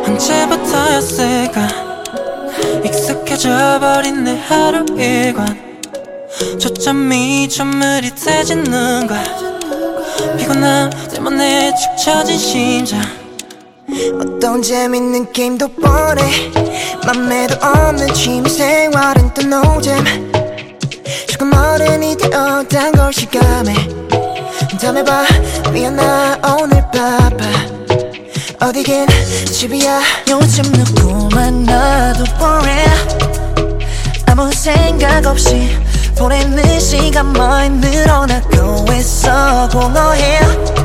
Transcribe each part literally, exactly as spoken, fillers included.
언제부터였을까 익숙해져 버린 내 하루 일관 초점이 좀 느릿해지는 거야 피곤함 때문에 축 처진 심장 어떤 재밌는 게임도 뻔해 맘에도 없는 취미생활은 또 노잼 조금 어른이 되었단 걸 실감해 다음에 봐 미안하 오늘 바빠 어디긴 집이야 요즘 누구 만나도 boring 아무 생각 없이 보내는 시간만 늘어나고 있어 공허해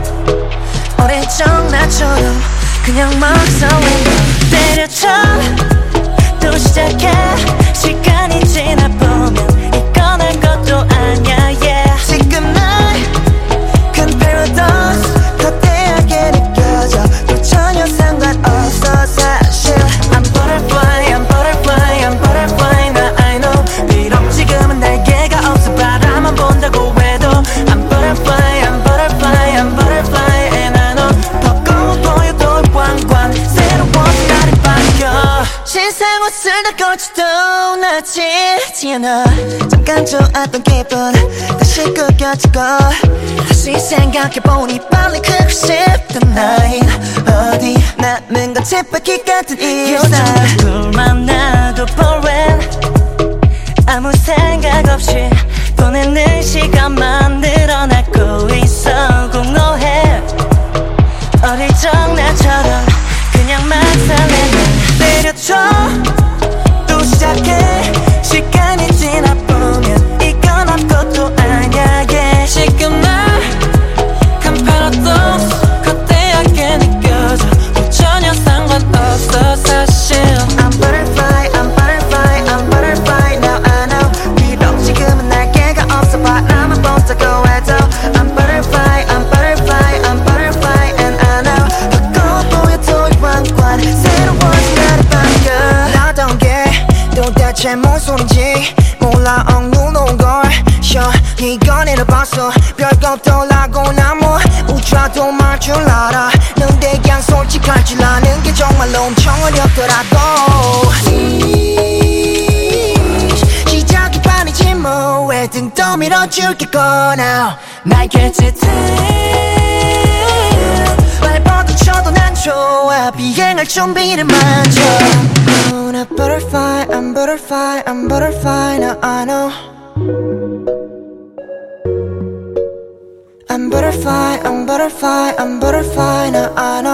오래전 나처럼 그냥 막 설레고 때려쳐 또 시작해 시간이 지나보면 이건 할 것도 아냐 yeah. 지금 날큰 패러독스 거대하게 느껴져 또 전혀 상관없어 사실 I'm butterfly I'm butterfly I'm butterfly 나 I know 비록 지금은 날개가 없어 바라만 본다고 해도 I'm butterfly I'm butterfly I'm butterfly and I know 버거워 보여도 왕관 새로워진 나를 반겨 신상 옷을 다 걸쳐도 나지지 않아 잠깐 좋았던 기분 다시 구겨지고 다시 생각해보니 빨리 크고 싶던 나인 어디 남은 건 쳇바퀴 같은 요즘 일상 누굴 만나도 boring 아무 생각 없이 보내는 시간만 늘어나고 있어 공허해 어릴 적 나처럼 그냥 막 설레는 때려쳐 또 시작해 시간이 지나보면 이건 아무것도 아냐 yeah. 지금 날큰 패러독스 거대하게 느껴져 또 전혀 상관없어 사실 I'm butterfly I'm butterfly I'm butterfly now I know 비록 지금은 날개가 없어 바라만 본다고 해도 I'm butterfly I'm butterfly I'm butterfly and I know 바꿔 보여도 이 왕관 새로워진 나를 반겨 나던 게 도대체 뭔 소린지 몰라 억누르는 걸 sure 이건 잃어봤어 별것도 라고 난 뭐 우주와도 말 줄 알아 근데 그냥 솔직할 줄 아는 게 정말로 엄청 어렵더라고 시작이 반이지 뭐왜 등 떠밀어줄게 go now 날개짓 밟아도 쳐도 난 좋아 비행할 준비를 만져 oh, 나 butterfly I'm butterfly I'm butterfly now I know I'm butterfly I'm butterfly I'm butterfly now I know